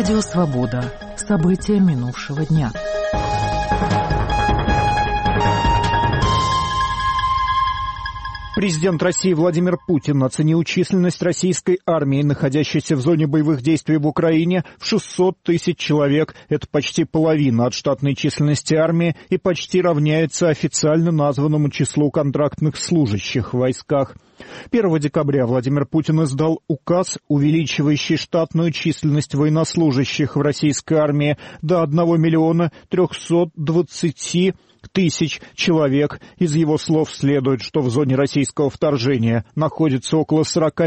Радио «Свобода». События минувшего дня. Президент России Владимир Путин оценил численность российской армии, находящейся в зоне боевых действий в Украине, в 600 тысяч человек. Это почти половина от штатной численности армии и почти равняется официально названному числу контрактных служащих в войсках. 1 декабря Владимир Путин издал указ, увеличивающий штатную численность военнослужащих в российской армии до 1 миллиона 320 тысяч человек. Из его слов следует, что в зоне российского вторжения находится около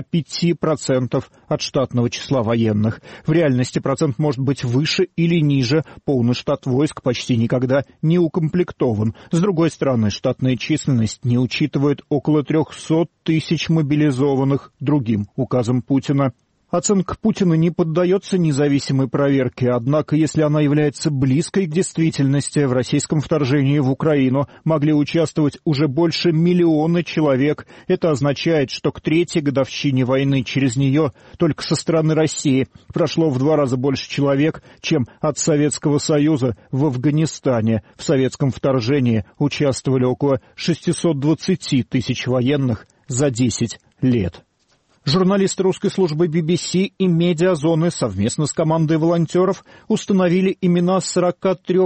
45% от штатного числа военных. В реальности процент может быть выше или ниже. Полный штат войск почти никогда не укомплектован. С другой стороны, штатная численность не учитывает около 300 тысяч мобилизованных другим указом Путина. Оценка Путина не поддается независимой проверке, однако, если она является близкой к действительности, в российском вторжении в Украину могли участвовать уже больше миллиона человек. Это означает, что к 3-й годовщине войны через нее только со стороны России прошло в 2 раза больше человек, чем от Советского Союза в Афганистане. В советском вторжении участвовали около 620 тысяч военных за 10 лет. Журналисты русской службы BBC и «Медиазоны» совместно с командой волонтеров установили имена 43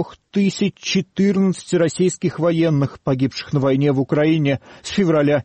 014 российских военных, погибших на войне в Украине с февраля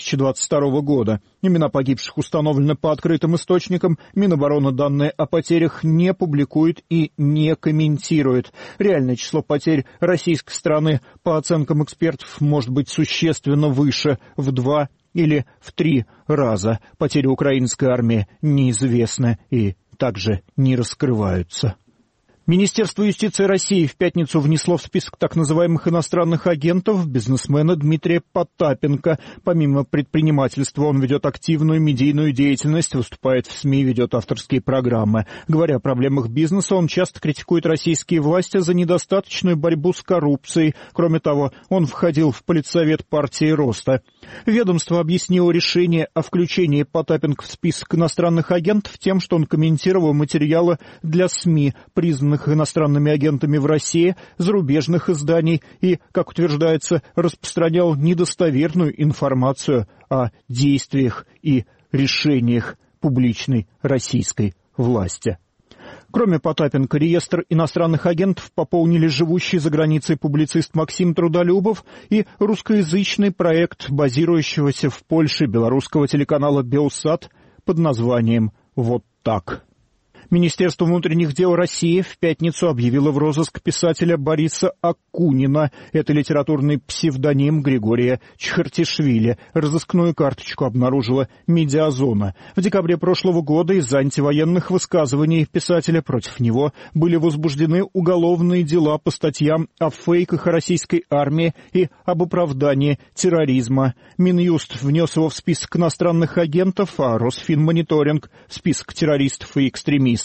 2022 года. Имена погибших установлены по открытым источникам. Минобороны данные о потерях не публикует и не комментирует. Реальное число потерь российской стороны, по оценкам экспертов, может быть существенно выше, в 2 или в 3 раза. Потери украинской армии неизвестны и также не раскрываются. Министерство юстиции России в пятницу внесло в список так называемых иностранных агентов бизнесмена Дмитрия Потапенко. Помимо предпринимательства, он ведет активную медийную деятельность, выступает в СМИ, ведет авторские программы. Говоря о проблемах бизнеса, он часто критикует российские власти за недостаточную борьбу с коррупцией. Кроме того, он входил в политсовет партии Роста. Ведомство объяснило решение о включении Потапенко в список иностранных агентов тем, что он комментировал материалы для СМИ, признанных иностранными агентами в России, зарубежных изданий и, как утверждается, распространял недостоверную информацию о действиях и решениях публичной российской власти. Кроме Потапенко, реестр иностранных агентов пополнили живущий за границей публицист Максим Трудолюбов и русскоязычный проект, базирующегося в Польше белорусского телеканала «Белсат» под названием «Вот так». Министерство внутренних дел России в пятницу объявило в розыск писателя Бориса Акунина. Это литературный псевдоним Григория Чхартишвили. Разыскную карточку обнаружила «Медиазона». В декабре прошлого года из-за антивоенных высказываний писателя против него были возбуждены уголовные дела по статьям о фейках о российской армии и об оправдании терроризма. Минюст внес его в список иностранных агентов, а Росфинмониторинг — в список террористов и экстремистов.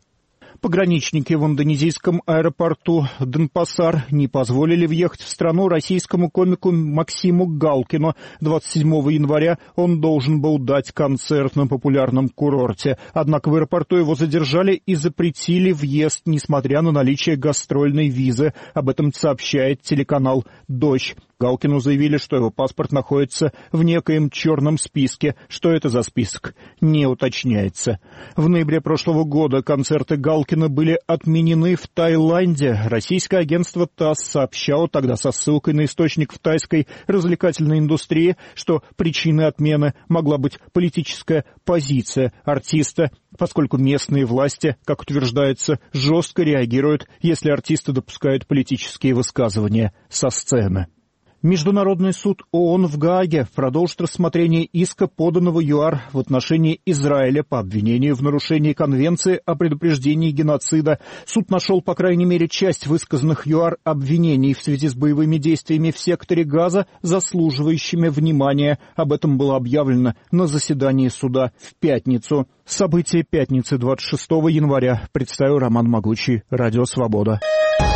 Пограничники в индонезийском аэропорту Денпасар не позволили въехать в страну российскому комику Максиму Галкину. 27 января он должен был дать концерт на популярном курорте. Однако в аэропорту его задержали и запретили въезд, несмотря на наличие гастрольной визы. Об этом сообщает телеканал «Дождь». Галкину заявили, что его паспорт находится в некоем черном списке. Что это за список, не уточняется. В ноябре прошлого года концерты Галкина были отменены в Таиланде. Российское агентство ТАСС сообщало тогда со ссылкой на источник в тайской развлекательной индустрии, что причиной отмены могла быть политическая позиция артиста, поскольку местные власти, как утверждается, жестко реагируют, если артисты допускают политические высказывания со сцены. Международный суд ООН в Гааге продолжит рассмотрение иска, поданного ЮАР в отношении Израиля по обвинению в нарушении Конвенции о предупреждении геноцида. Суд нашел, по крайней мере, часть высказанных ЮАР обвинений в связи с боевыми действиями в секторе Газа, заслуживающими внимания. Об этом было объявлено на заседании суда в пятницу. События пятницы 26 января представил Роман Могучий, Радио «Свобода».